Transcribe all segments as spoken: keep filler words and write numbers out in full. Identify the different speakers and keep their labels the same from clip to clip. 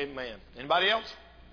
Speaker 1: Amen. Anybody else?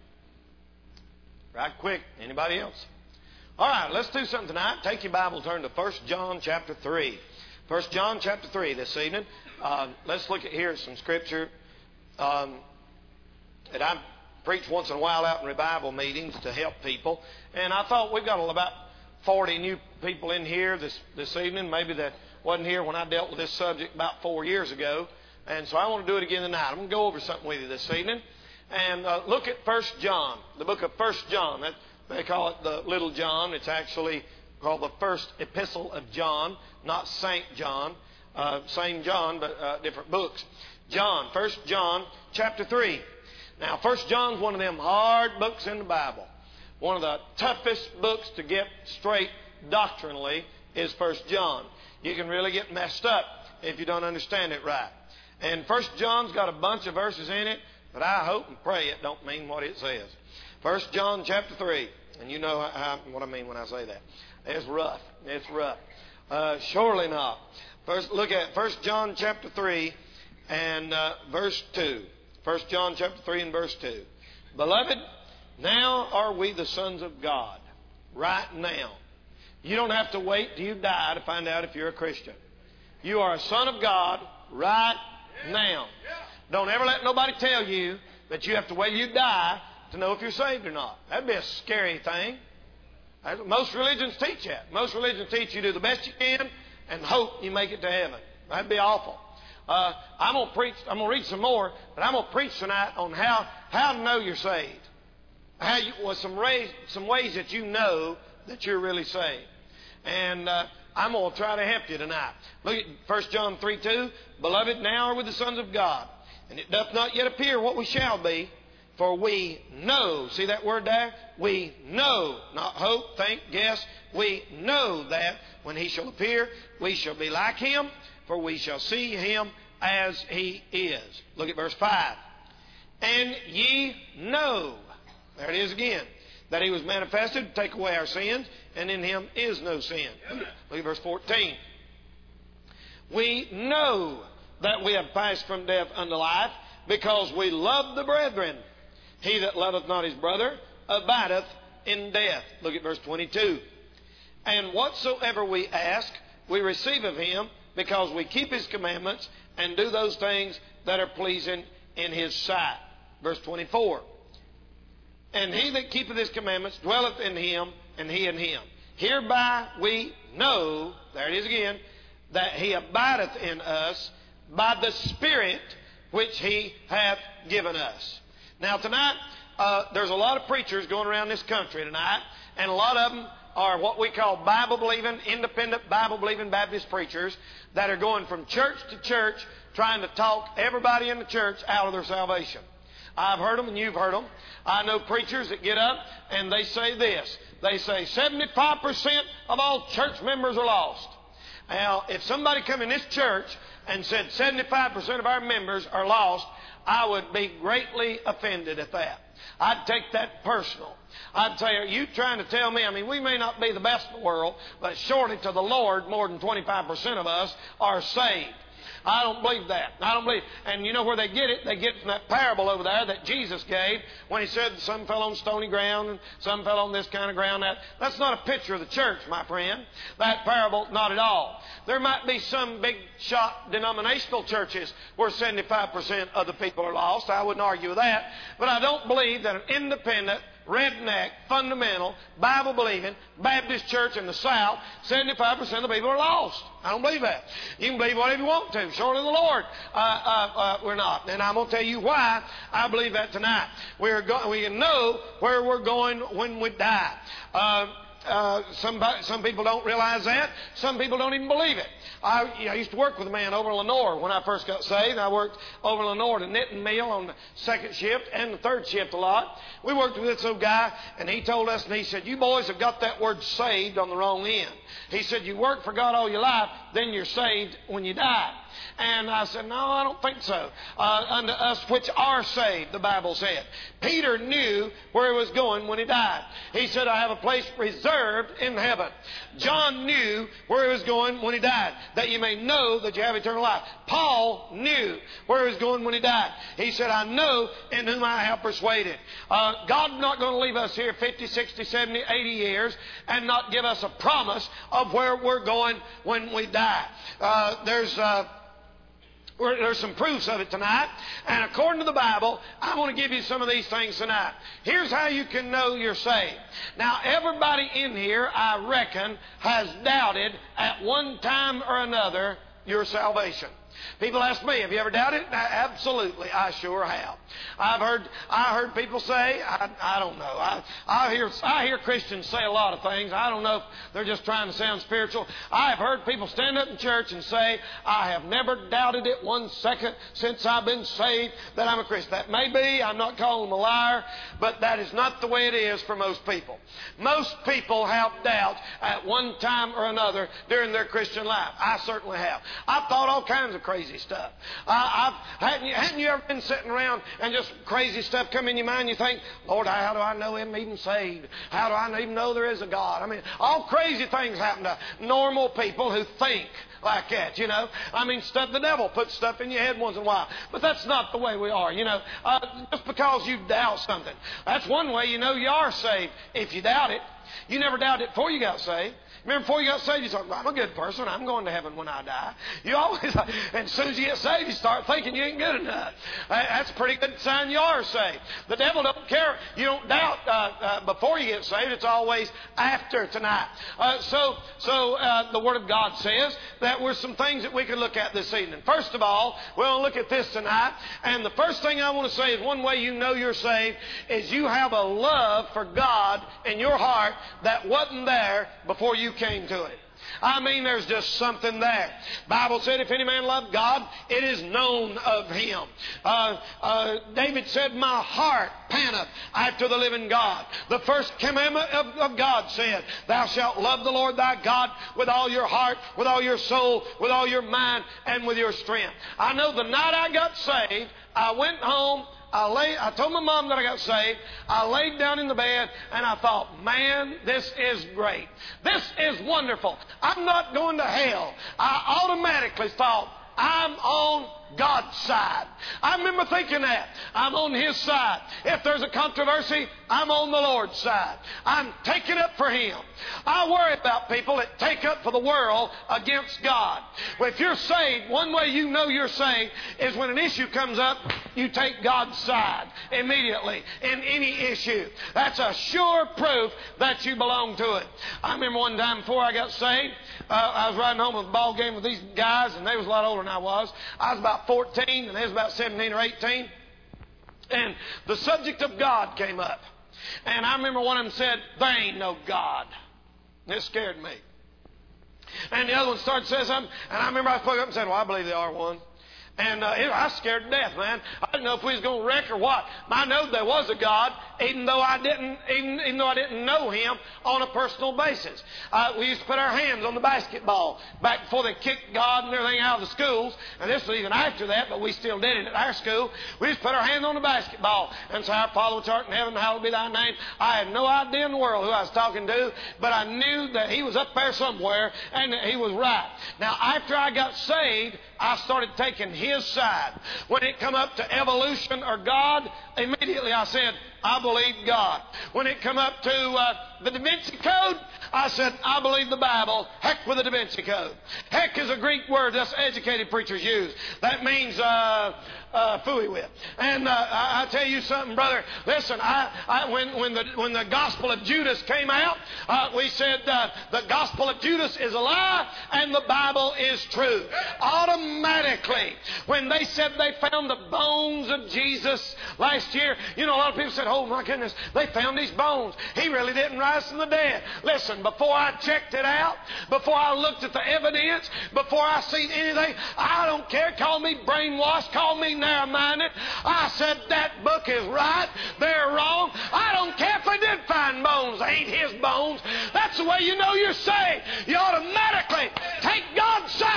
Speaker 1: Right quick. Anybody else? All right, let's do something tonight. Take your Bible, turn to First John chapter three. First John chapter three this evening. Uh, let's look at here some scripture um, that I preach once in a while out in revival meetings to help people. And I thought we've got about forty new people in here this, this evening, maybe that wasn't here when I dealt with this subject about four years ago. And so I want to do it again tonight. I'm going to go over something with you this evening. And uh, look at First John, the book of First John. That, they call it the Little John. It's actually called the first epistle of John, not Saint John. Uh, same John, but uh, different books. John, First John chapter three. Now, First John's one of them hard books in the Bible. One of the toughest books to get straight doctrinally is First John. You can really get messed up if you don't understand it right. And First John's got a bunch of verses in it, but I hope and pray it don't mean what it says. First John chapter three. And you know how, what I mean when I say that. It's rough. It's rough. Uh, surely not. First, look at First John chapter three and uh, verse two. First John chapter three and verse two. Beloved, now are we the sons of God. Right now. You don't have to wait till you die to find out if you're a Christian. You are a son of God right now. Don't ever let nobody tell you that you have to wait till you die to know if you're saved or not. That'd be a scary thing. Most religions teach that. Most religions teach you do the best you can and hope you make it to heaven. That'd be awful. Uh, I'm going to preach, I'm going to read some more, but I'm going to preach tonight on how, how to know you're saved. How you, well, some, ways, some ways that you know that you're really saved. And uh, I'm going to try to help you tonight. Look at First John three two. Beloved, now are we the sons of God, and it doth not yet appear what we shall be, for we know. See that word there? We know, not hope, think, guess. We know that when He shall appear, we shall be like Him, for we shall see Him as He is. Look at verse five. And ye know, there it is again, that He was manifested to take away our sins, and in Him is no sin. Look at, look at verse fourteen. We know that we have passed from death unto life, because we love the brethren. He that loveth not his brother abideth in death. Look at verse twenty-two. And whatsoever we ask, we receive of Him, because we keep His commandments and do those things that are pleasing in His sight. Verse twenty-four. And he that keepeth His commandments dwelleth in Him, and He in him. Hereby we know, there it is again, that He abideth in us by the Spirit which He hath given us. Now tonight, uh, there's a lot of preachers going around this country tonight, and a lot of them are what we call Bible-believing, independent Bible-believing Baptist preachers that are going from church to church trying to talk everybody in the church out of their salvation. I've heard them and you've heard them. I know preachers that get up and they say this. They say seventy-five percent of all church members are lost. Now, if somebody come in this church and said seventy-five percent of our members are lost, I would be greatly offended at that. I'd take that personal. I'd say, are you trying to tell me, I mean, we may not be the best in the world, but surely to the Lord, more than twenty-five percent of us are saved. I don't believe that. I don't believe. And you know where they get it? They get it from that parable over there that Jesus gave when He said some fell on stony ground and some fell on this kind of ground. That, that's not a picture of the church, my friend. That parable, not at all. There might be some big shot denominational churches where seventy-five percent of the people are lost. I wouldn't argue with that. But I don't believe that an independent, redneck, fundamental, Bible-believing Baptist church in the South, seventy-five percent of the people are lost. I don't believe that. You can believe whatever you want to. Short of the Lord, uh, uh, uh, we're not. And I'm going to tell you why I believe that tonight. We're go- we know where we're going when we die. Uh, Uh, some, some people don't realize that. Some people don't even believe it. I, I used to work with a man over in Lenore when I first got saved. I worked over in Lenore at a knitting mill on the second shift and the third shift a lot. We worked with this old guy, and he told us, and he said, you boys have got that word saved on the wrong end. He said, you work for God all your life. then you're saved when you die. And I said, no, I don't think so. Uh, unto us which are saved, the Bible said. Peter knew where he was going when he died. He said, I have a place reserved in heaven. John knew where he was going when he died, that you may know that you have eternal life. Paul knew where he was going when he died. He said, I know in whom I have persuaded. Uh, God's not going to leave us here fifty, sixty, seventy, eighty years and not give us a promise of where we're going when we die. Uh, there's... Uh, There's some proofs of it tonight. And according to the Bible, I want to give you some of these things tonight. Here's how you can know you're saved. Now, everybody in here, I reckon, has doubted at one time or another your salvation. People ask me, have you ever doubted? Absolutely, I sure have. I've heard I heard people say, I, I don't know. I, I hear I hear Christians say a lot of things. I don't know if they're just trying to sound spiritual. I have heard people stand up in church and say, I have never doubted it one second since I've been saved that I'm a Christian. That may be, I'm not calling them a liar, but that is not the way it is for most people. Most people have doubts at one time or another during their Christian life. I certainly have. I've thought all kinds of crazy stuff. Uh, I've, hadn't, you, hadn't you ever been sitting around and just crazy stuff come in your mind? You think, Lord, how do I know Him even saved? How do I even know there is a God? I mean, all crazy things happen to normal people who think like that, you know. I mean, stuff, the devil puts stuff in your head once in a while. But that's not the way we are, you know. Uh, just because you doubt something. That's one way you know you are saved. If you doubt it. You never doubted it before you got saved. Remember, before you got saved, you thought, I'm a good person. I'm going to heaven when I die. You always, and as soon as you get saved, you start thinking you ain't good enough. That's a pretty good sign you are saved. The devil don't care. You don't doubt uh, uh, before you get saved. It's always after tonight. Uh, so so uh, the Word of God says that there's some things that we can look at this evening. First of all, we'll look at this tonight. And the first thing I want to say is one way you know you're saved is you have a love for God in your heart that wasn't there before you came to it. I mean, there's just something there. Bible said, if any man love God, it is known of him. Uh, uh, David said, my heart panteth after the living God. The first commandment of, of God said, thou shalt love the Lord thy God with all your heart, with all your soul, with all your mind, and with your strength. I know the night I got saved, I went home, I lay, I told my mom that I got saved. I laid down in the bed and I thought, man, this is great. This is wonderful. I'm not going to hell. I automatically thought, I'm on God's side. I remember thinking that. I'm on His side. If there's a controversy, I'm on the Lord's side. I'm taking up for Him. I worry about people that take up for the world against God. Well, if you're saved, one way you know you're saved is when an issue comes up, you take God's side immediately in any issue. That's a sure proof that you belong to it. I remember one time before I got saved, uh, I was riding home with a ball game with these guys, and they was a lot older than I was. I was about fourteen, and they was about seventeen or eighteen. And the subject of God came up. And I remember one of them said, there ain't no God. And it scared me. And the other one started to say something, and I remember I spoke up and said, well, I believe they are one. And uh, I was scared to death, man. I didn't know if we was going to wreck or what. I know there was a God, even though I didn't, even, even though I didn't know Him on a personal basis. Uh, we used to put our hands on the basketball back before they kicked God and everything out of the schools. And this was even after that, but we still did it at our school. We used to put our hands on the basketball and say, "Our Father which art in heaven, hallowed be Thy name." I had no idea in the world who I was talking to, but I knew that He was up there somewhere and that He was right. Now, after I got saved, I started taking His side. When it come up to evolution or God, immediately I said, I believe God. When it come up to uh, the Da Vinci Code, I said, I believe the Bible. Heck with the Da Vinci Code. Heck is a Greek word us educated preachers use. That means uh, uh, fooey with. And uh, I, I tell you something, brother. Listen, I, I, when, when, the, when the Gospel of Judas came out, uh, we said uh, the Gospel of Judas is a lie and the Bible is true. Automatically, when they said they found the bones of Jesus last year, you know, a lot of people said, oh my goodness, they found these bones. He really didn't rise from the dead. Listen, before I checked it out, before I looked at the evidence, before I seen anything, I don't care. Call me brainwashed, call me narrow-minded. I said that book is right, they're wrong. I don't care if they did find bones. They ain't His bones. That's the way you know you're saved. You automatically take God's side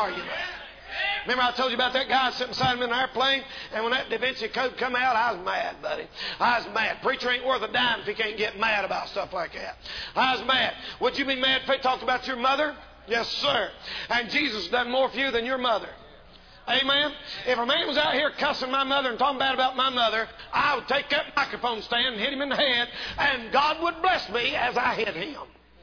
Speaker 1: argument. Remember I told you about that guy sitting beside him in an airplane? And when that Da Vinci Code come out, I was mad, buddy. I was mad. Preacher ain't worth a dime if he can't get mad about stuff like that. I was mad. Would you be mad if they talked about your mother? Yes, sir. And Jesus done more for you than your mother. Amen? If a man was out here cussing my mother and talking bad about my mother, I would take that microphone stand and hit him in the head, and God would bless me as I hit him.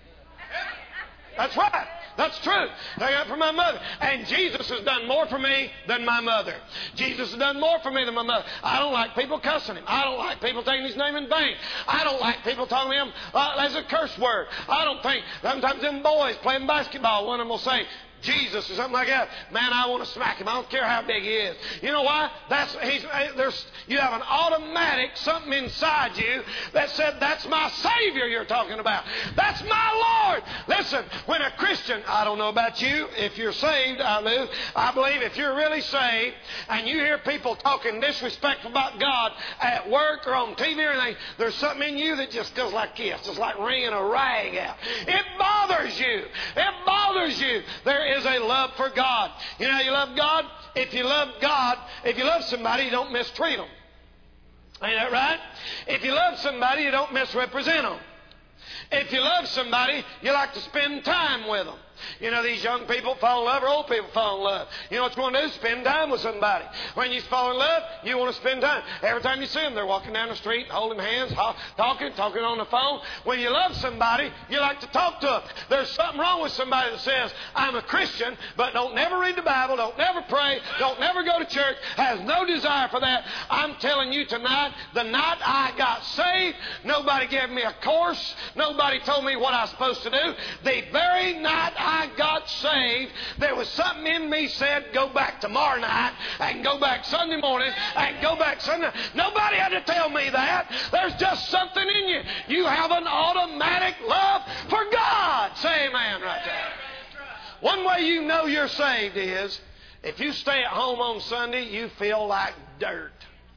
Speaker 1: That's right. That's true. I got it from my mother. And Jesus has done more for me than my mother. Jesus has done more for me than my mother. I don't like people cussing him. I don't like people taking his name in vain. I don't like people talking to him uh, as a curse word. I don't think, sometimes them boys playing basketball, one of them will say, Jesus or something like that. Man, I want to smack him. I don't care how big he is. You know why? That's he's there's you have an automatic something inside you that said that's my Savior you're talking about. That's my Lord. Listen, when a Christian, I don't know about you, if you're saved, I do. I believe if you're really saved and you hear people talking disrespectful about God at work or on T V or anything, there's something in you that just goes like this, just like wringing a rag out. It bothers you. It bothers you. There is a love for God. You know how you love God? If you love God, if you love somebody, you don't mistreat them. Ain't that right? If you love somebody, you don't misrepresent them. If you love somebody, you like to spend time with them. You know, these young people fall in love or old people fall in love. You know what you want to do? Spend time with somebody. When you fall in love, you want to spend time. Every time you see them, they're walking down the street, holding hands, talking, talking on the phone. When you love somebody, you like to talk to them. There's something wrong with somebody that says, I'm a Christian, but don't never read the Bible, don't never pray, don't never go to church, has no desire for that. I'm telling you tonight, the night I got saved, nobody gave me a course, nobody told me what I was supposed to do. The very night I I got saved, there was something in me said, go back tomorrow night, and go back Sunday morning, and go back Sunday. Nobody had to tell me that. There's just something in you. You have an automatic love for God. Say amen right there. One way you know you're saved is, if you stay at home on Sunday, you feel like dirt.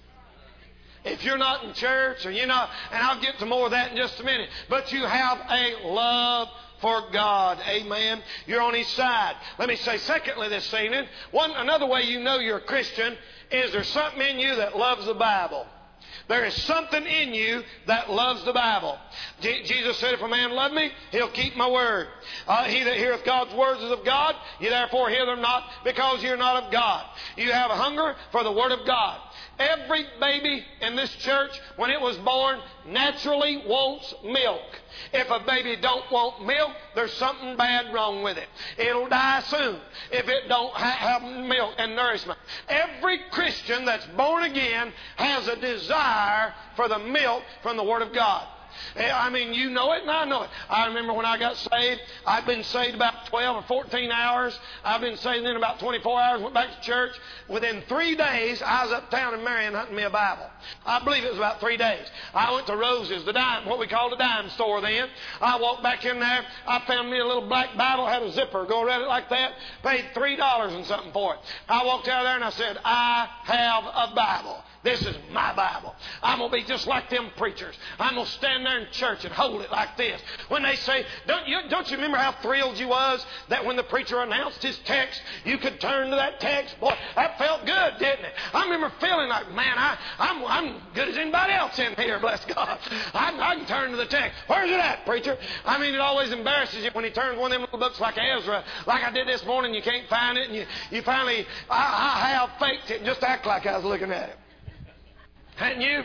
Speaker 1: If you're not in church, or you're not, and I'll get to more of that in just a minute, but you have a love for God. Amen. You're on His side. Let me say secondly this evening, one another way you know you're a Christian is there's something in you that loves the Bible. There is something in you that loves the Bible. Je- Jesus said, if a man love me, he'll keep my word. Uh, he that heareth God's words is of God. You therefore hear them not, because you're not of God. You have a hunger for the Word of God. Every baby in this church, when it was born, naturally wants milk. If a baby don't want milk, there's something bad wrong with it. It'll die soon if it don't ha- have milk and nourishment. Every Christian that's born again has a desire for the milk from the Word of God. I mean, you know it and I know it. I remember when I got saved, I'd been saved about twelve or fourteen hours. I've been saved in about twenty-four hours, went back to church. Within three days, I was uptown in Marion hunting me a Bible. I believe it was about three days. I went to Rose's, the dime, what we called a dime store then. I walked back in there. I found me a little black Bible, had a zipper, go around it like that. Paid three dollars and something for it. I walked out of there and I said, I have a Bible. This is my Bible. I'm going to be just like them preachers. I'm going to stand there in church and hold it like this. When they say, don't you, don't you remember how thrilled you was that when the preacher announced his text, you could turn to that text? Boy, that felt good, didn't it? I remember feeling like, man, I, I'm, I'm good as anybody else in here, bless God. I, I can turn to the text. Where's it at, preacher? I mean, it always embarrasses you when he turns one of them little books like Ezra, like I did this morning, you can't find it, and you, you finally, I, I have faked it and just act like I was looking at it. Hadn't you?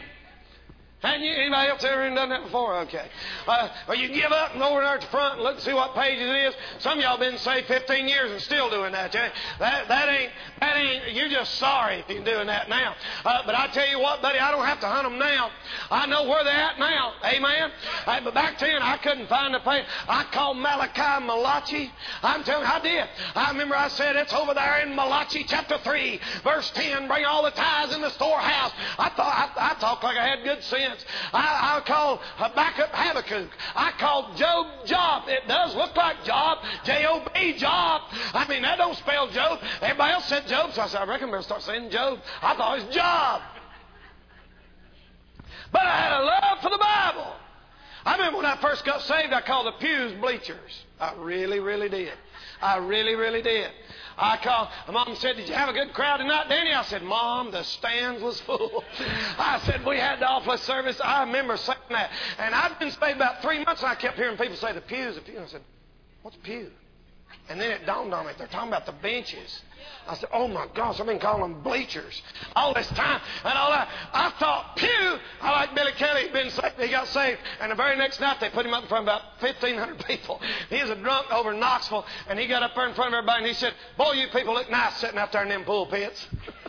Speaker 1: Hadn't you? Anybody else ever done that before? Okay. Uh, or you give up and go over there at the front and look and see what page it is. Some of y'all been saved fifteen years and still doing that. That, that ain't, that ain't, you're just sorry if you're doing that now. Uh, but I tell you what, buddy, I don't have to hunt them now. I know where they're at now. Amen? Uh, but back then, I couldn't find the page. I called Malachi Malachi. I'm telling you, I did. I remember I said, it's over there in Malachi chapter three, verse ten, bring all the tithes in the storehouse. I thought, I, I talked like I had good sense. I, I called Habakkuk Habakkuk. I called Job Job. It does look like Job. J O B Job. I mean, that don't spell Job. Everybody else said Job, so I said, I reckon I better start saying Job. I thought it was Job. But I had a love for the Bible. I remember when I first got saved, I called the pews bleachers. I really, really did. I really, really did. I called, Mom said, did you have a good crowd tonight, Danny? I said, Mom, the stands was full. I said, we had the awfulest service. I remember saying that. And I'd been saved about three months, and I kept hearing people say, the pews, the pews. And I said, what's a pew? And then it dawned on me, they're talking about the benches. I said, oh my gosh, I've been calling them bleachers all this time. And all that. I thought, pew. I like Billy Kelly. He'd been saved. He got saved. And the very next night, they put him up in front of about fifteen hundred people. He was a drunk over in Knoxville. And he got up there in front of everybody and he said, boy, you people look nice sitting out there in them pulpits.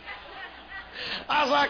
Speaker 1: I was like,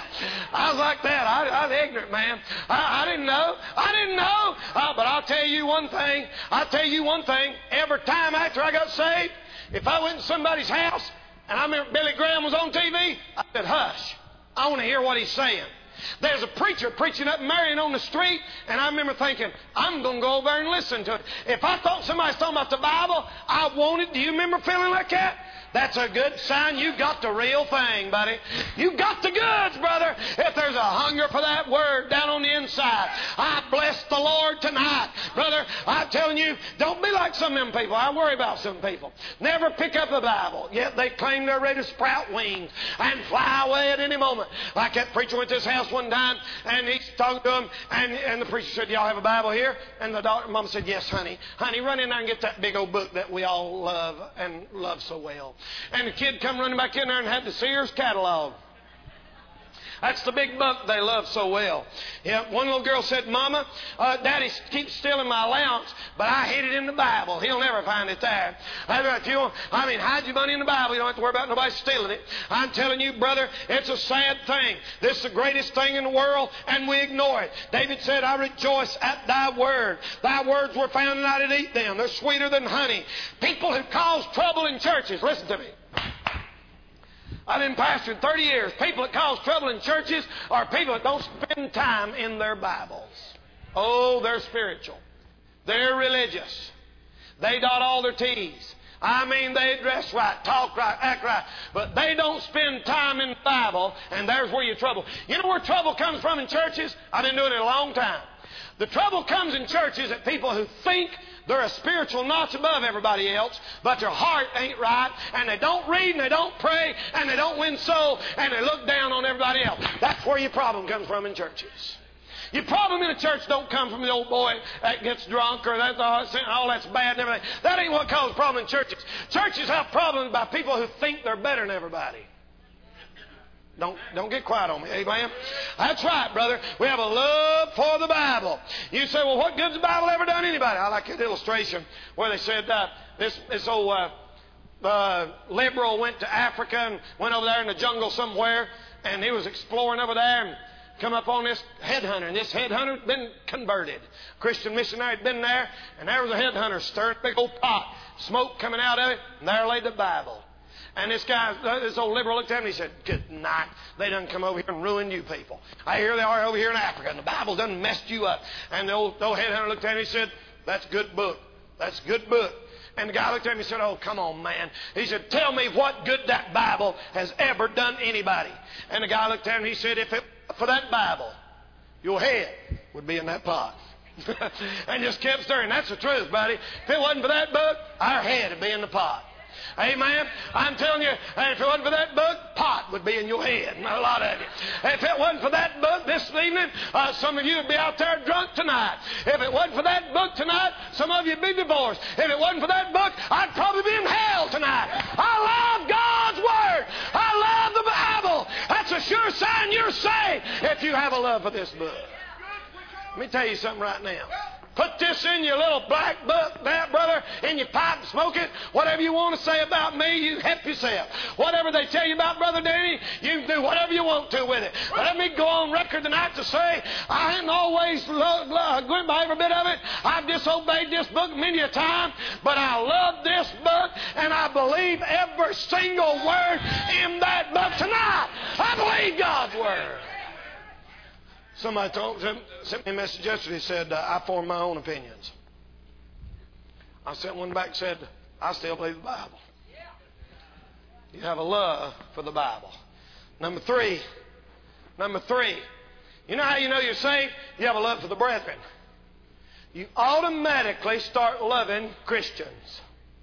Speaker 1: I was like that. I, I was ignorant, man. I, I didn't know. I didn't know. Uh, but I'll tell you one thing. I'll tell you one thing. Every time after I got saved, if I went to somebody's house and I remember Billy Graham was on T V, I said, hush. I want to hear what he's saying. There's a preacher preaching up Marion on the street, and I remember thinking, I'm going to go over there and listen to it. If I thought somebody was talking about the Bible, I wanted. Do you remember feeling like that? That's a good sign. You got the real thing, buddy. You got the goods, brother. If there's a hunger for that word down on the inside, I bless the Lord tonight. Brother, I'm telling you, don't be like some of them people. I worry about some people. Never pick up a Bible, yet they claim they're ready to sprout wings and fly away at any moment. Like that preacher went to his house one time, and he's talking to him, and, and the preacher said, y'all have a Bible here? And the daughter, mom said, yes, honey. Honey, run in there and get that big old book that we all love and love so well. And the kid come running back in there and had the Sears catalog. That's the big book they love so well. Yeah, one little girl said, Mama, uh, Daddy keeps stealing my allowance, but I hid it in the Bible. He'll never find it there. If you want, I mean, hide your money in the Bible. You don't have to worry about nobody stealing it. I'm telling you, brother, it's a sad thing. This is the greatest thing in the world, and we ignore it. David said, I rejoice at thy word. Thy words were found, and I did eat them. They're sweeter than honey. People who cause trouble in churches, listen to me. I've been pastoring thirty years. People that cause trouble in churches are people that don't spend time in their Bibles. Oh, they're spiritual. They're religious. They dot all their T's. I mean, they dress right, talk right, act right. But they don't spend time in the Bible, and there's where your trouble. You know where trouble comes from in churches? I've been doing it a long time. The trouble comes in churches at people who think they're a spiritual notch above everybody else, but their heart ain't right, and they don't read, and they don't pray, and they don't win soul, and they look down on everybody else. That's where your problem comes from in churches. Your problem in a church don't come from the old boy that gets drunk or that all that's bad and everything. That ain't what causes problem in churches. Churches have problems by people who think they're better than everybody. Don't, don't get quiet on me. Amen? That's right, brother. We have a love for the Bible. You say, well, what good's the Bible ever done anybody? I like that illustration where they said uh, this, this old uh, uh, liberal went to Africa and went over there in the jungle somewhere, and he was exploring over there and come up on this headhunter. And this headhunter had been converted. Christian missionary had been there, and there was a headhunter stirring a big old pot, smoke coming out of it, and there lay the Bible. And this guy, this old liberal looked at him and he said, good night. They done come over here and ruined you people. I hear they are over here in Africa, and the Bible done messed you up. And the old, the old headhunter looked at him and he said, that's a good book. That's a good book. And the guy looked at him and he said, oh, come on, man. He said, tell me what good that Bible has ever done anybody. And the guy looked at him and he said, if it for that Bible, your head would be in that pot. And just kept stirring. That's the truth, buddy. If it wasn't for that book, our head would be in the pot. Amen. I'm telling you, if it wasn't for that book, pot would be in your head. A lot of it. If it wasn't for that book this evening, uh, some of you would be out there drunk tonight. If it wasn't for that book tonight, some of you would be divorced. If it wasn't for that book, I'd probably be in hell tonight. I love God's Word. I love the Bible. That's a sure sign you're saved if you have a love for this book. Let me tell you something right now. Put this in your little black book there, brother, in your pipe and smoke it. Whatever you want to say about me, you help yourself. Whatever they tell you about Brother Danny, you can do whatever you want to with it. But let me go on record tonight to say I haven't always loved, loved, went by every bit of it. I've disobeyed this book many a time, but I love this book, and I believe every single word in that book tonight. I believe God's Word. Somebody told, sent me a message yesterday, said, uh, I form my own opinions. I sent one back and said, I still believe the Bible. You have a love for the Bible. Number three, number three, you know how you know you're saved? You have a love for the brethren. you automatically start loving Christians.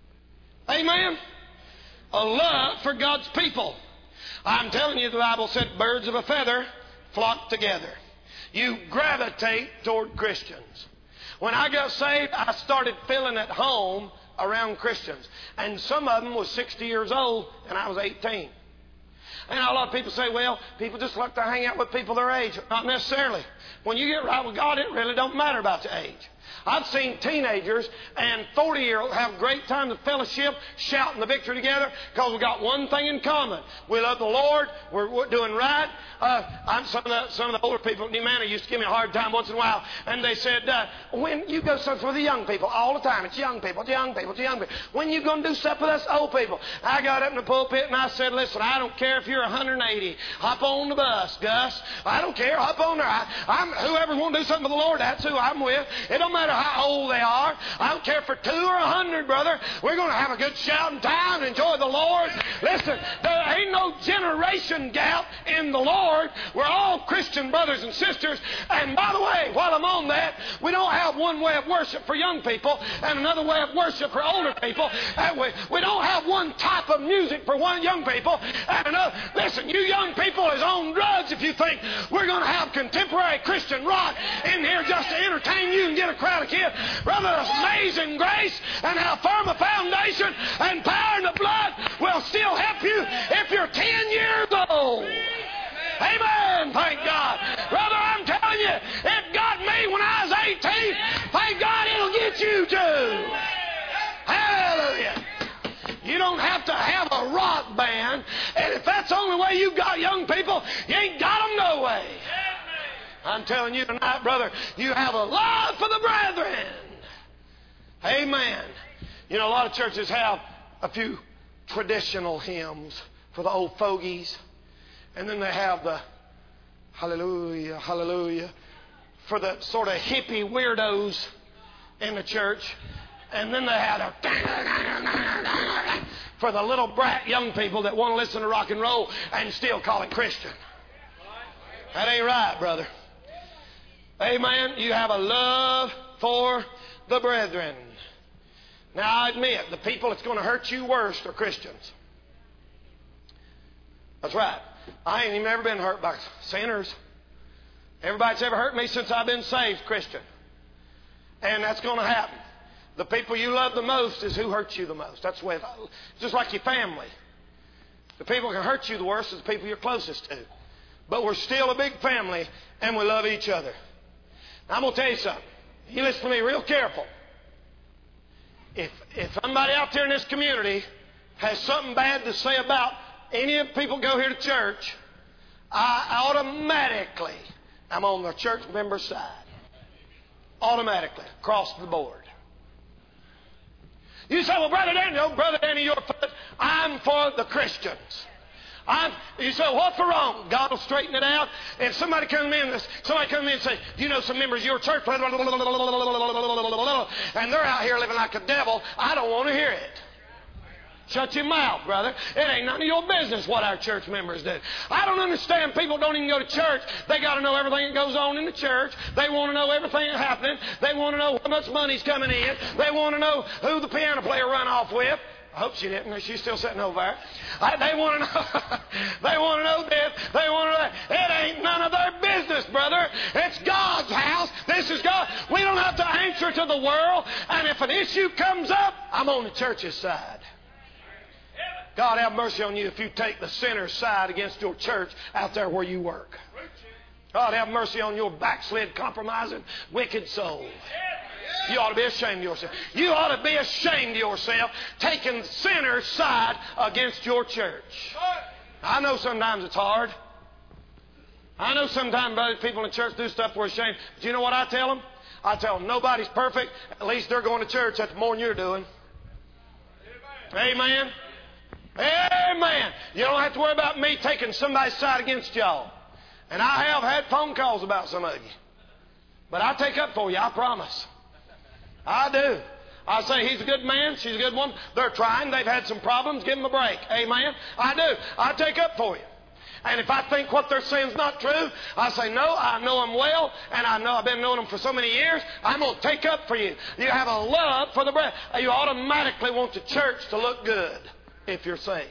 Speaker 1: Amen? A love for God's people. I'm telling you, the Bible said birds of a feather flock together. You gravitate toward Christians. When I got saved, I started feeling at home around Christians. And some of them was sixty years old, and I was eighteen. And a lot of people say, well, people just like to hang out with people their age. Not necessarily. When you get right with God, it really don't matter about the age. I've seen teenagers and forty-year-olds have great time of fellowship, shouting the victory together, because we've got one thing in common. We love the Lord. We're, we're doing right. Uh, I'm some of the some of the older people at New Manor used to give me a hard time once in a while, and they said, uh, "When you go something with the young people all the time, it's young people, it's young people, it's young people. When you going to do stuff with us old people?" I got up in the pulpit and I said, "Listen, I don't care if you're one hundred eighty. Hop on the bus, Gus. I don't care. Hop on there. I, I'm whoever wants to do something with the Lord. That's who I'm with. It don't matter how old they are. I don't care for two or a hundred, brother. We're going to have a good shouting time and enjoy the Lord." Listen, there ain't no generation gap in the Lord. We're all Christian brothers and sisters. And by the way, while I'm on that, we don't have one way of worship for young people and another way of worship for older people. And we, we don't have one type of music for one young people and another. Listen, you young people is on drugs if you think we're going to have contemporary Christian rock in here just to entertain you and get a crowd of kids. Brother, amazing grace and how firm a foundation and power in the blood will still help you if you're ten years old. Amen. Thank God. Brother, I'm telling you, it got me when I was eighteen. Thank God it'll get you too. Hallelujah. You don't have to have a rock band. And if that's the only way you got young people, you ain't got them no way. I'm telling you tonight, brother, you have a love for the brethren. Amen. You know, a lot of churches have a few traditional hymns for the old fogies. And then they have the hallelujah, hallelujah for the sort of hippie weirdos in the church. And then they have a for the little brat young people that want to listen to rock and roll and still call it Christian. That ain't right, brother. Amen. You have a love for the brethren. Now, I admit, the people that's going to hurt you worst are Christians. That's right. I ain't even ever been hurt by sinners. Everybody that's ever hurt me since I've been saved, Christian. And that's going to happen. The people you love the most is who hurts you the most. That's the way it's just like your family. The people who can hurt you the worst is the people you're closest to. But we're still a big family, and we love each other. Now, I'm going to tell you something. You listen to me real careful. If, if somebody out there in this community has something bad to say about any of the people who go here to church, I automatically am on the church member side. Automatically, across the board. You say, well, Brother Danny, no, Brother Danny, you're for, I'm for the Christians. I'm, you say, what's wrong? God will straighten it out. If somebody comes in, somebody comes in and say, you know some members of your church, and they're out here living like a devil, I don't want to hear it. Shut your mouth, brother. It ain't none of your business what our church members do. I don't understand. People don't even go to church. They got to know everything that goes on in the church. They want to know everything that's happening. They want to know how much money's coming in. They want to know who the piano player run off with. I hope she didn't. She's still sitting over there. I, they want to know. They want to know this. They want to know that. It ain't none of their business, brother. It's God's house. This is God. We don't have to answer to the world. And if an issue comes up, I'm on the church's side. God have mercy on you if you take the sinner's side against your church out there where you work. God have mercy on your backslid, compromising, wicked soul. You ought to be ashamed of yourself. You ought to be ashamed of yourself taking the sinner's side against your church. I know sometimes it's hard. I know sometimes brother, people in church do stuff for shame. But you know what I tell them? I tell them nobody's perfect. At least they're going to church. That's more than you're doing. Amen. Amen. You don't have to worry about me taking somebody's side against y'all. And I have had phone calls about some of you. But I'll take up for you, I promise. I do. I say he's a good man, she's a good woman. They're trying, they've had some problems, give them a break. Amen. I do. I take up for you. And if I think what they're saying is not true, I say, no, I know them well, and I know I've been knowing them for so many years, I'm going to take up for you. You have a love for the brethren. You automatically want the church to look good if you're saved.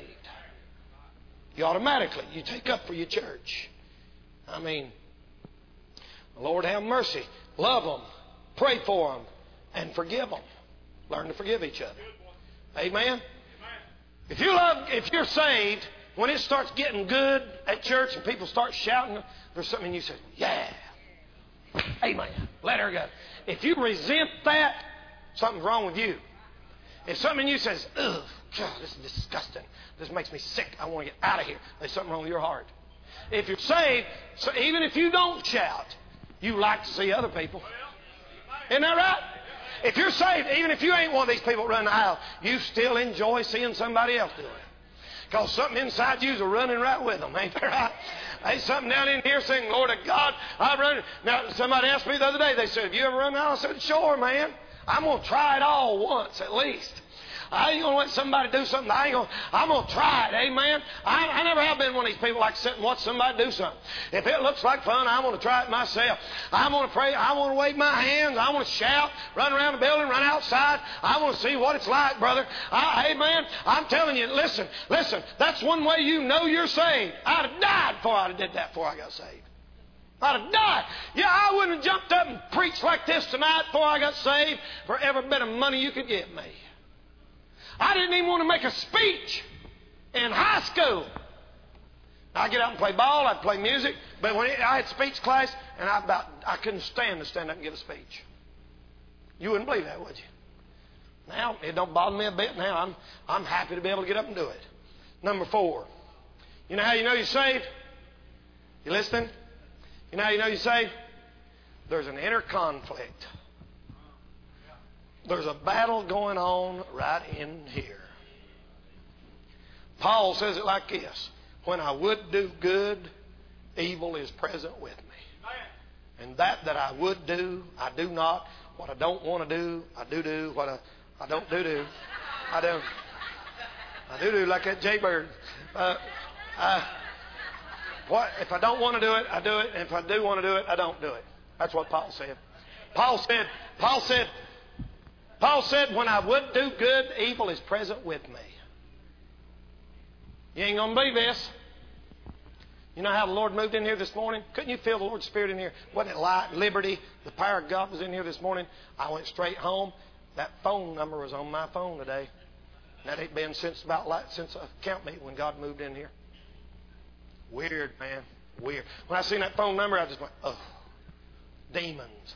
Speaker 1: You automatically, you take up for your church. I mean, Lord have mercy. Love them. Pray for them. And forgive them. Learn to forgive each other. Amen? If you love, if you're saved, when it starts getting good at church and people start shouting, there's something in you say, yeah. Amen. Let her go. If you resent that, something's wrong with you. If something in you says, ugh, God, this is disgusting. This makes me sick. I want to get out of here. There's something wrong with your heart. If you're saved, so even if you don't shout, you like to see other people. Isn't that right? If you're saved, even if you ain't one of these people running the aisle, you still enjoy seeing somebody else do it. Because something inside you is running right with them. Ain't that right? There's something down in here saying, Lord of God, I'm running. Now, somebody asked me the other day, they said, have you ever run the aisle? I said, sure, man. I'm going to try it all once at least. I ain't going to let somebody do something. I ain't going to, I'm going to try it. Amen. I, I never have been one of these people like sit and watch somebody do something. If it looks like fun, I'm going to try it myself. I'm going to pray. I want to wave my hands. I want to shout, run around the building, run outside. I want to see what it's like, brother. I, amen. I'm telling you, listen, listen. That's one way you know you're saved. I'd have died before I'd have did that before I got saved. I'd have died. Yeah, I wouldn't have jumped up and preached like this tonight before I got saved for every bit of money you could give me. I didn't even want to make a speech in high school. I'd get out and play ball, I'd play music, but when I had speech class, and I about I couldn't stand to stand up and give a speech. You wouldn't believe that, would you? Now, it don't bother me a bit now. I'm, I'm happy to be able to get up and do it. Number four. You know how you know you're saved? You listening? You know how you know you're saved? There's an inner conflict. There's a battle going on right in here. Paul says it like this. When I would do good, evil is present with me. And that that I would do, I do not. What I don't want to do, I do do. What I, I don't do do, I don't. I do do like that jaybird. Uh, I, what if I don't want to do it, I do it. And if I do want to do it, I don't do it. That's what Paul said. Paul said, Paul said, Paul said, when I would do good, evil is present with me. You ain't going to believe this. You know how the Lord moved in here this morning? Couldn't you feel the Lord's Spirit in here? Wasn't it light, liberty? The power of God was in here this morning. I went straight home. That phone number was on my phone today. That ain't been since about like, since a camp meeting when God moved in here. Weird, man. Weird. When I seen that phone number, I just went, oh, demons.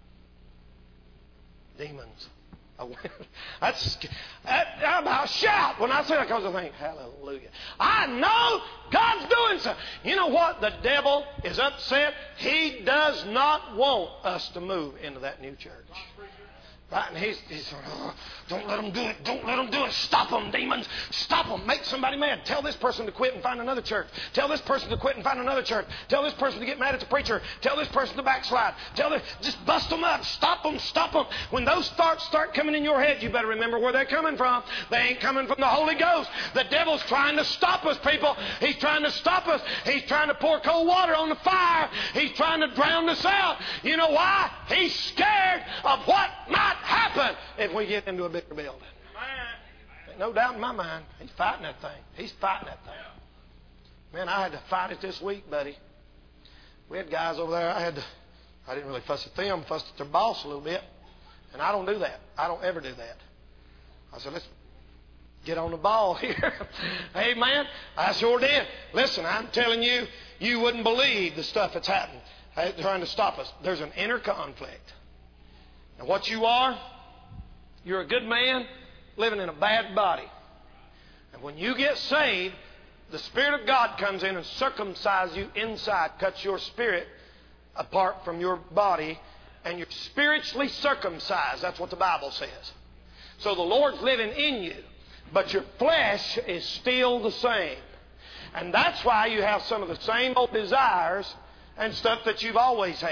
Speaker 1: Demons. That's, I'm about to shout when I say that because I think, hallelujah. I know God's doing something. You know what? The devil is upset. He does not want us to move into that new church. Right? And he's, he's saying, oh, don't let them do it. Don't let them do it. Stop them, demons. Stop them. Make somebody mad. Tell this person to quit and find another church. Tell this person to quit and find another church. Tell this person to get mad at the preacher. Tell this person to backslide. Tell them, just bust them up. Stop them. Stop them. When those thoughts start coming in your head, you better remember where they're coming from. They ain't coming from the Holy Ghost. The devil's trying to stop us, people. He's trying to stop us. He's trying to pour cold water on the fire. He's trying to drown us out. You know why? He's scared of what might happen if we get into a bigger building. Ain't no doubt in my mind, he's fighting that thing. He's fighting that thing. Man, I had to fight it this week, buddy. We had guys over there. I had to. I didn't really fuss at them. Fussed at their boss a little bit, and I don't do that. I don't ever do that. I said, let's get on the ball here. Amen. I sure did. Listen, I'm telling you, you wouldn't believe the stuff that's happening. They're trying to stop us. There's an inner conflict. And what you are, you're a good man living in a bad body. And when you get saved, the Spirit of God comes in and circumcises you inside, cuts your spirit apart from your body, and you're spiritually circumcised. That's what the Bible says. So the Lord's living in you, but your flesh is still the same. And that's why you have some of the same old desires and stuff that you've always had.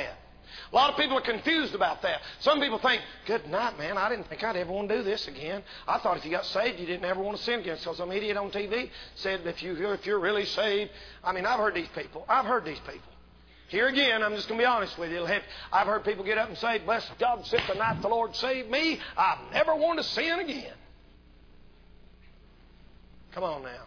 Speaker 1: A lot of people are confused about that. Some people think, good night, man, I didn't think I'd ever want to do this again. I thought if you got saved, you didn't ever want to sin again. So some idiot on T V said if, you, if you're really saved. I mean, I've heard these people. I've heard these people. Here again, I'm just going to be honest with you. It'll have, I've heard people get up and say, bless God, since the night the Lord saved me, I've never wanted to sin again. Come on now.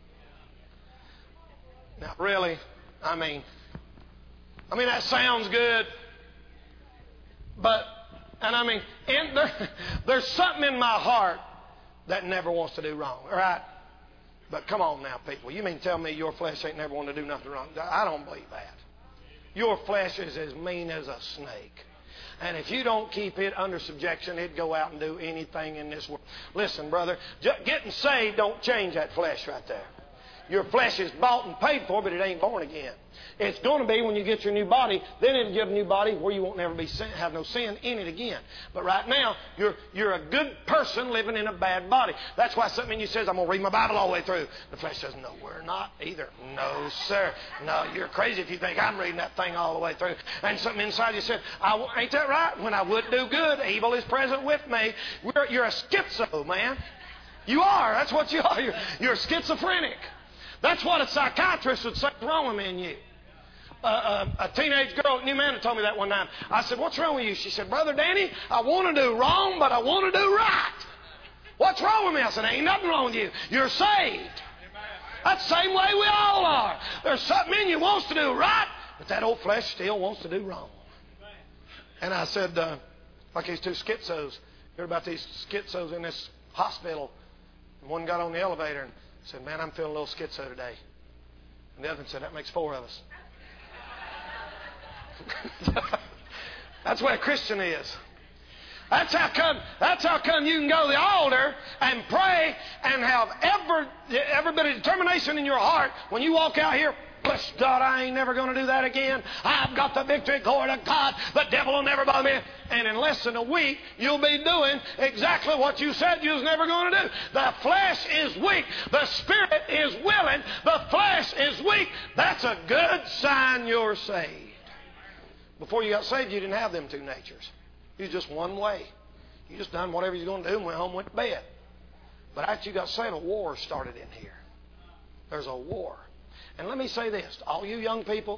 Speaker 1: Now, really, I mean, I mean, that sounds good. But, and I mean, in there, there's something in my heart that never wants to do wrong, all right? But come on now, people. You mean tell me your flesh ain't never wanted to do nothing wrong? I don't believe that. Your flesh is as mean as a snake. And if you don't keep it under subjection, it'd go out and do anything in this world. Listen, brother, getting saved don't change that flesh right there. Your flesh is bought and paid for, but it ain't born again. It's going to be when you get your new body. Then it'll give a new body where you won't never be sin, have no sin in it again. But right now, you're you're a good person living in a bad body. That's why something in you says, I'm going to read my Bible all the way through. The flesh says, no, we're not either. No, sir. No, you're crazy if you think I'm reading that thing all the way through. And something inside you said, I, ain't that right? When I would do good, evil is present with me. We're, you're a schizo, man. You are. That's what you are. You're, you're schizophrenic. That's what a psychiatrist would say is wrong with me and you. Uh, uh, a teenage girl at New Manor told me that one time. I said, what's wrong with you? She said, Brother Danny, I want to do wrong, but I want to do right. What's wrong with me? I said, ain't nothing wrong with you. You're saved. That's the same way we all are. There's something in you wants to do right, but that old flesh still wants to do wrong. And I said, uh, like these two schizos. Heard about these schizos in this hospital. And one got on the elevator and said, man, I'm feeling a little schizo today. And the other one said, that makes four of us. That's what a Christian is. That's how come, that's how come you can go to the altar and pray and have every, every bit of determination in your heart when you walk out here. Bless God, I ain't never going to do that again. I've got the victory. Glory to God. The devil will never bother me. And in less than a week, you'll be doing exactly what you said you was never going to do. The flesh is weak. The spirit is willing. The flesh is weak. That's a good sign you're saved. Before you got saved, you didn't have them two natures. You was just one way. You just done whatever you was going to do and went home and went to bed. But after you got saved, a war started in here. There's a war. And let me say this to all you young people.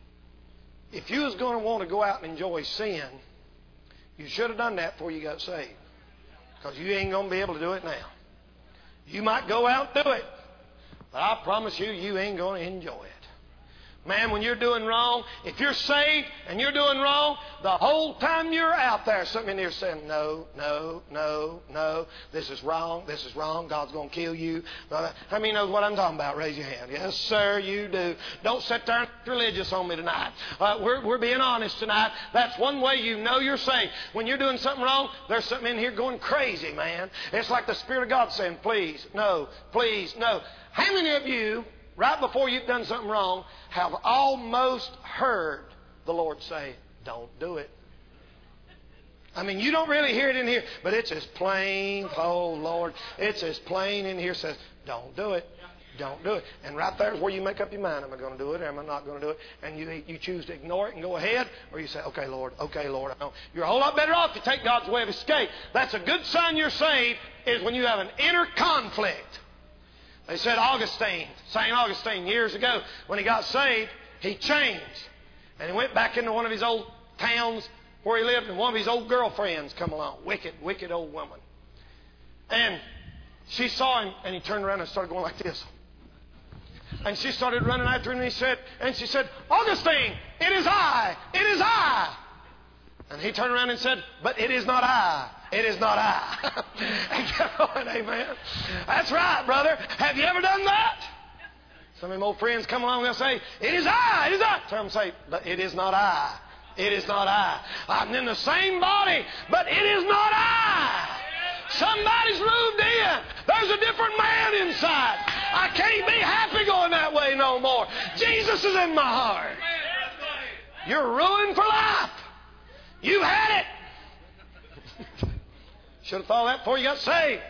Speaker 1: If you was going to want to go out and enjoy sin, you should have done that before you got saved. Because you ain't going to be able to do it now. You might go out and do it. But I promise you, you ain't going to enjoy it. Man, when you're doing wrong, if you're saved and you're doing wrong, the whole time you're out there, something in here saying, no, no, no, no, this is wrong, this is wrong, God's going to kill you. How many knows what I'm talking about? Raise your hand. Yes, sir, you do. Don't sit there and act religious on me tonight. Uh, we're, we're being honest tonight. That's one way you know you're saved. When you're doing something wrong, there's something in here going crazy, man. It's like the Spirit of God saying, please, no, please, no. How many of you, right before you've done something wrong, have almost heard the Lord say, don't do it? I mean, you don't really hear it in here, but it's as plain, oh Lord, it's as plain in here, says, don't do it. Don't do it. And right there is where you make up your mind, am I going to do it or am I not going to do it? And you you choose to ignore it and go ahead, or you say, okay, Lord, okay, Lord. I know. You're a whole lot better off if you take God's way of escape. That's a good sign you're saved, is when you have an inner conflict. They said Augustine, Saint Augustine, years ago, when he got saved, he changed. And he went back into one of his old towns where he lived, and one of his old girlfriends come along. Wicked, wicked old woman. And she saw him, and he turned around and started going like this. And she started running after him, and he said, and she said, Augustine, it is I, it is I. And he turned around and said, but it is not I. It is not I. And kept going, amen. That's right, brother. Have you ever done that? Some of them old friends come along and they'll say, it is I, it is I. Tell them, say, but it is not I. It is not I. I'm in the same body, but it is not I. Somebody's moved in. There's a different man inside. I can't be happy going that way no more. Jesus is in my heart. You're ruined for life. You had it. Should have thought of that before you got saved.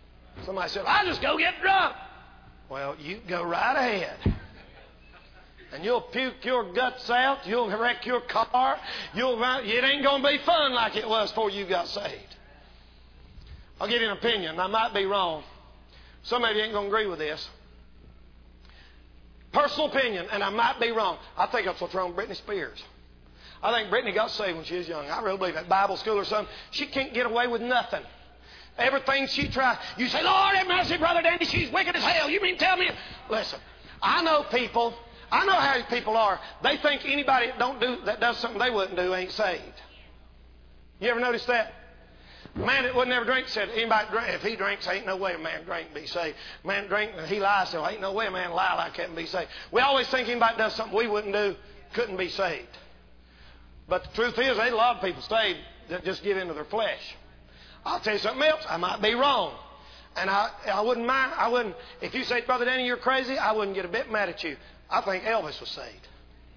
Speaker 1: Somebody said, I'll just go get drunk. Well, you go right ahead. And you'll puke your guts out. You'll wreck your car. You'll, it ain't going to be fun like it was before you got saved. I'll give you an opinion. I might be wrong. Some of you ain't going to agree with this. Personal opinion, and I might be wrong. I think that's what's wrong with Britney Spears. I think Britney got saved when she was young. I really believe that. Bible school or something. She can't get away with nothing. Everything she tries. You say, Lord have mercy, Brother Danny, she's wicked as hell. You mean tell me? Listen, I know people. I know how people are. They think anybody that don't do that does something they wouldn't do ain't saved. You ever notice that? A man that would never drink said, anybody drink, if he drinks, ain't no way a man drink and be saved. A man drink and he lies, so ain't no way a man lie like that and be saved. We always think anybody does something we wouldn't do couldn't be saved. But the truth is, there's a lot of people saved that just give into their flesh. I'll tell you something else. I might be wrong. And I, I wouldn't mind. I wouldn't. If you say, Brother Danny, you're crazy, I wouldn't get a bit mad at you. I think Elvis was saved.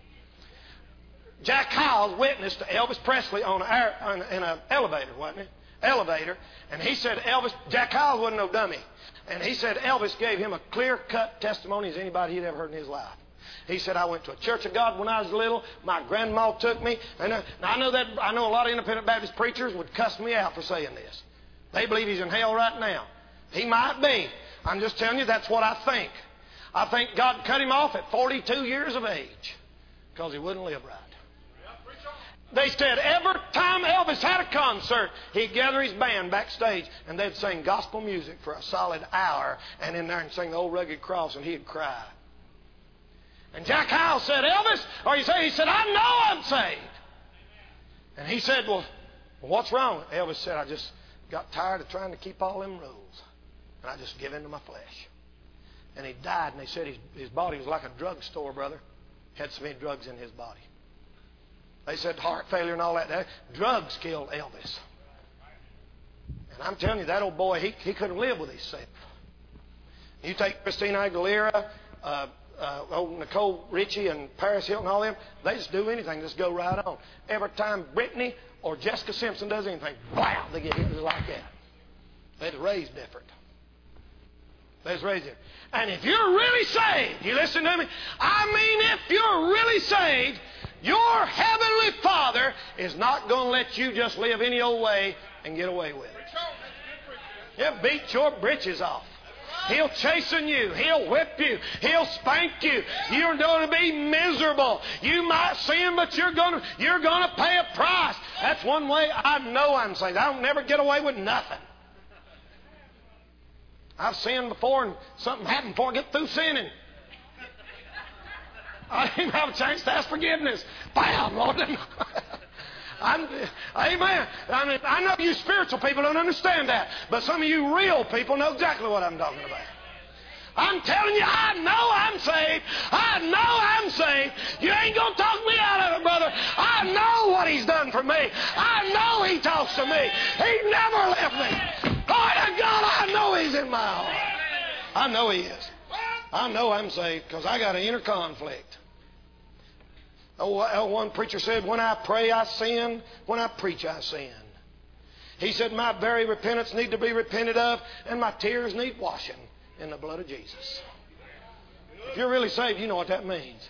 Speaker 1: Jack Hyles witnessed to Elvis Presley on an in an elevator, wasn't it? Elevator. And he said Elvis, Jack Hyles wasn't no dummy. And he said Elvis gave him a clear-cut testimony as anybody he'd ever heard in his life. He said, I went to a Church of God when I was little. My grandma took me. And uh, now I know that I know a lot of independent Baptist preachers would cuss me out for saying this. They believe he's in hell right now. He might be. I'm just telling you that's what I think. I think God cut him off at forty-two years of age because he wouldn't live right. They said every time Elvis had a concert, he'd gather his band backstage and they'd sing gospel music for a solid hour and in there and sing the old rugged cross and he'd cry. And Jack Hyles said, Elvis, are you saved? He said, I know I'm saved. And he said, well, what's wrong? Elvis said, I just got tired of trying to keep all them rules. And I just give in to my flesh. And he died, and they said his, his body was like a drugstore, brother. Had so many drugs in his body. They said heart failure and all that. that drugs killed Elvis. And I'm telling you, that old boy, he, he couldn't live with himself. You take Christina Aguilera, uh, uh, old Nicole Richie and Paris Hilton, all them, they just do anything, just go right on. Every time Britney or Jessica Simpson does anything, wow, they get hit just like that. They're raised different. They're raised different. And if you're really saved, you listen to me, I mean if you're really saved, your Heavenly Father is not going to let you just live any old way and get away with it. He'll beat your britches off. He'll chasten you. He'll whip you. He'll spank you. You're going to be miserable. You might sin, but you're going to, you're going to pay a price. That's one way I know I'm saved. I don't never get away with nothing. I've sinned before and something happened before I get through sinning. I didn't have a chance to ask forgiveness. Bam, Lord. I'm, amen. I mean, I know you spiritual people don't understand that, but some of you real people know exactly what I'm talking about. I'm telling you, I know I'm saved. I know I'm saved. You ain't going to talk me out of it, brother. I know what He's done for me. I know He talks to me. He never left me. Glory to God, I know He's in my heart. I know He is. I know I'm saved because I got an inner conflict. Oh, one preacher said, when I pray, I sin. When I preach, I sin. He said, my very repentance need to be repented of, and my tears need washing in the blood of Jesus. If you're really saved, you know what that means.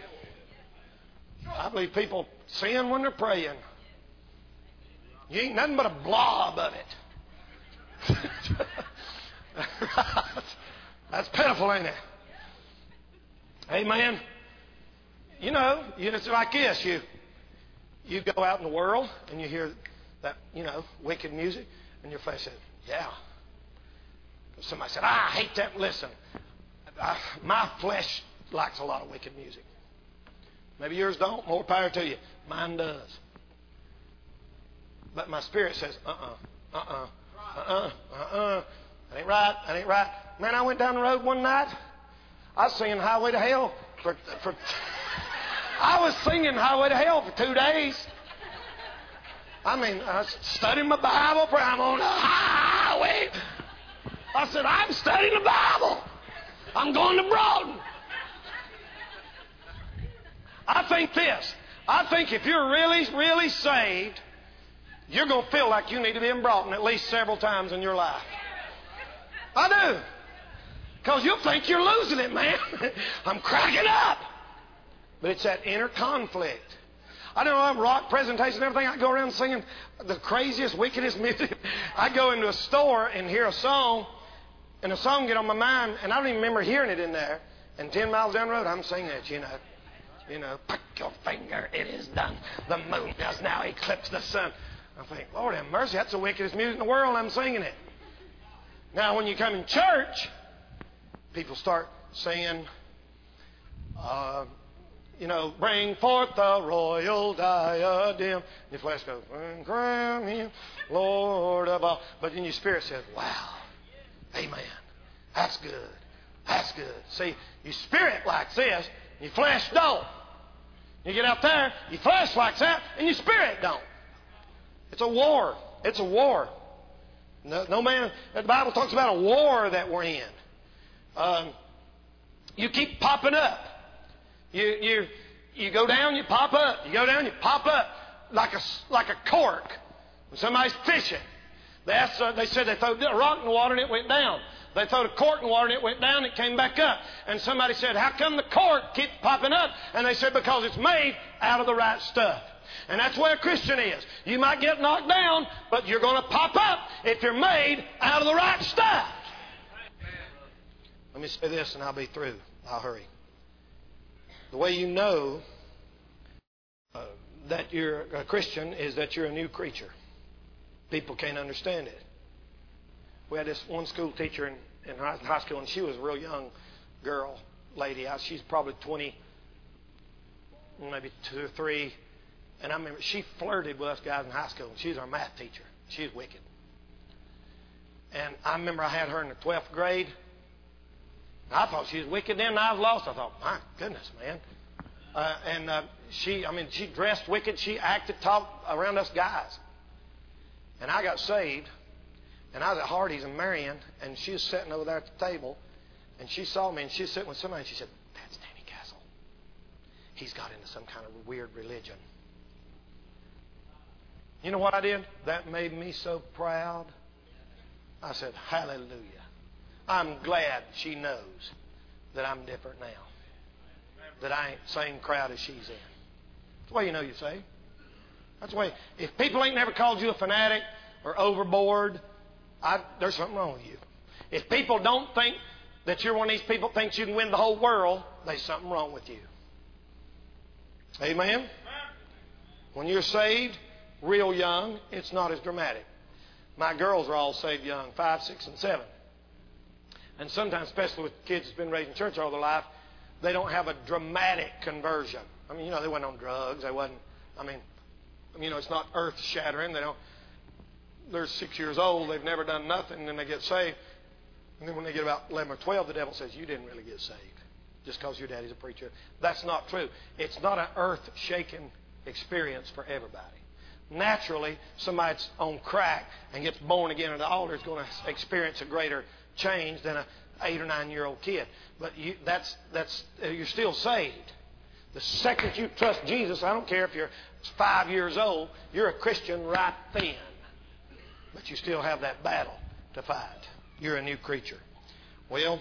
Speaker 1: I believe people sin when they're praying. You ain't nothing but a blob of it. That's pitiful, ain't it? Amen. You know, it's like this. You you go out in the world and you hear that, you know, wicked music, and your face says, yeah. Somebody said, I hate that. Listen, I, my flesh likes a lot of wicked music. Maybe yours don't. More power to you. Mine does. But my spirit says, uh-uh, uh-uh, uh-uh, uh-uh. That ain't right. That ain't right. Man, I went down the road one night. I was singing Highway to Hell for... for I was singing Highway to Hell for two days. I mean, I was studying my Bible. I'm on the highway. I said, I'm studying the Bible. I'm going to Broughton. I think this. I think if you're really, really saved, you're going to feel like you need to be in Broughton at least several times in your life. I do. Because you'll think you're losing it, man. I'm cracking up. But it's that inner conflict. I know I'm rock presentations and everything. I go around singing the craziest, wickedest music. I go into a store and hear a song, and the song get on my mind, and I don't even remember hearing it in there. And ten miles down the road, I'm singing it, you know. You know, put your finger, it is done. The moon does now eclipse the sun. I think, Lord have mercy, that's the wickedest music in the world, and I'm singing it. Now, when you come in church, people start saying, uh, you know, bring forth the royal diadem. Your flesh goes, crown him, Lord of all. But then your spirit says, wow, amen. That's good. That's good. See, your spirit likes this, your flesh don't. You get out there, your flesh likes that, and your spirit don't. It's a war. It's a war. No, no man, the Bible talks about a war that we're in. Um, you keep popping up. You you you go down, you pop up. You go down, you pop up like a like a cork when somebody's fishing. They asked, uh, they said they threw a rock in the water and it went down. They threw a cork in the water and it went down and it came back up. And somebody said, how come the cork keeps popping up? And they said, because it's made out of the right stuff. And that's where a Christian is. You might get knocked down, but you're going to pop up if you're made out of the right stuff. Let me say this and I'll be through. I'll hurry. The way you know uh, that you're a Christian is that you're a new creature. People can't understand it. We had this one school teacher in, in high school, and she was a real young girl, lady. She's probably twenty, maybe two or three. And I remember she flirted with us guys in high school. And she was our math teacher. She was wicked. And I remember I had her in the twelfth grade. I thought she was wicked then, and I was lost. I thought, my goodness, man. Uh, and uh, she, I mean, she dressed wicked. She acted, talked around us guys. And I got saved. And I was at Hardee's in Marion, and she was sitting over there at the table. And she saw me, and she was sitting with somebody, and she said, that's Danny Castle. He's got into some kind of weird religion. You know what I did? That made me so proud. I said, hallelujah. I'm glad she knows that I'm different now. That I ain't the same crowd as she's in. That's the way you know you're saved. That's the way. If people ain't never called you a fanatic or overboard, I, there's something wrong with you. If people don't think that you're one of these people that thinks you can win the whole world, there's something wrong with you. Amen? When you're saved, real young, it's not as dramatic. My girls are all saved young, five, six, and seven. And sometimes, especially with kids that's been raised in church all their life, they don't have a dramatic conversion. I mean, you know, they weren't on drugs. They wasn't, I mean, you know, it's not earth-shattering. They don't, they're six years old. They've never done nothing, and then they get saved. And then when they get about eleven or twelve, the devil says, you didn't really get saved just because your daddy's a preacher. That's not true. It's not an earth-shaking experience for everybody. Naturally, somebody that's on crack and gets born again at the altar is going to experience a greater change than an eight or nine year old kid. But you, that's that's you're still saved. The second you trust Jesus, I don't care if you're five years old, you're a Christian right then. But you still have that battle to fight. You're a new creature. Well,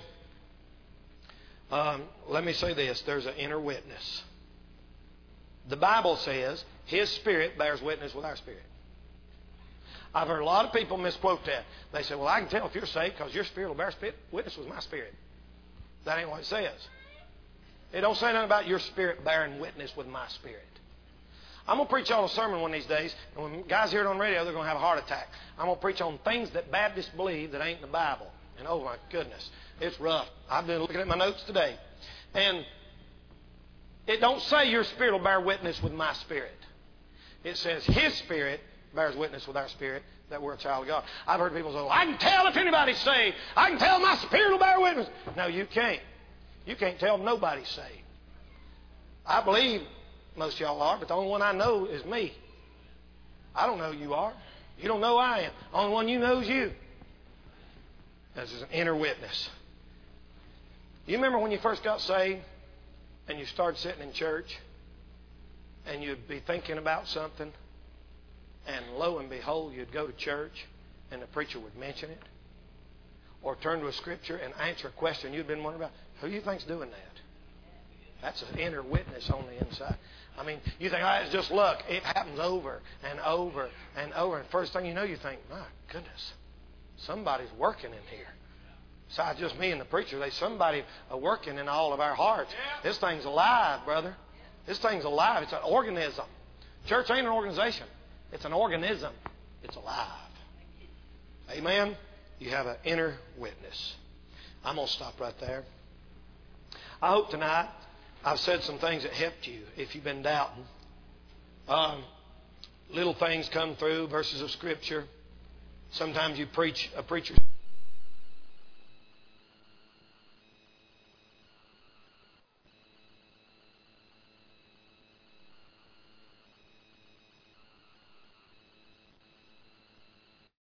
Speaker 1: um, let me say this: there's an inner witness. The Bible says His Spirit bears witness with our spirit. I've heard a lot of people misquote that. They say, well, I can tell if you're saved because your spirit will bear witness with my spirit. That ain't what it says. It don't say nothing about your spirit bearing witness with my spirit. I'm going to preach on a sermon one of these days, and when guys hear it on radio, they're going to have a heart attack. I'm going to preach on things that Baptists believe that ain't in the Bible. And oh my goodness, it's rough. I've been looking at my notes today. And it don't say your spirit will bear witness with my spirit. It says His Spirit bears witness with our spirit that we're a child of God. I've heard people say, well, I can tell if anybody's saved. I can tell my spirit will bear witness. No, you can't. You can't tell nobody's saved. I believe most of y'all are, but the only one I know is me. I don't know who you are. You don't know I am. The only one you know is you. This is an inner witness. You remember when you first got saved and you started sitting in church and you'd be thinking about something, and lo and behold, you'd go to church and the preacher would mention it, or turn to a scripture and answer a question you'd been wondering about. Who do you think's doing that? That's an inner witness on the inside. I mean, you think, oh, it's just luck. It happens over and over and over. And first thing you know, you think, my goodness, somebody's working in here. Besides just me and the preacher, there's somebody working in all of our hearts. This thing's alive, brother. This thing's alive. It's an organism. Church ain't an organization. It's an organism. It's alive. Amen? You have an inner witness. I'm going to stop right there. I hope tonight I've said some things that helped you if you've been doubting. Um, little things come through, verses of Scripture. Sometimes you preach, a preacher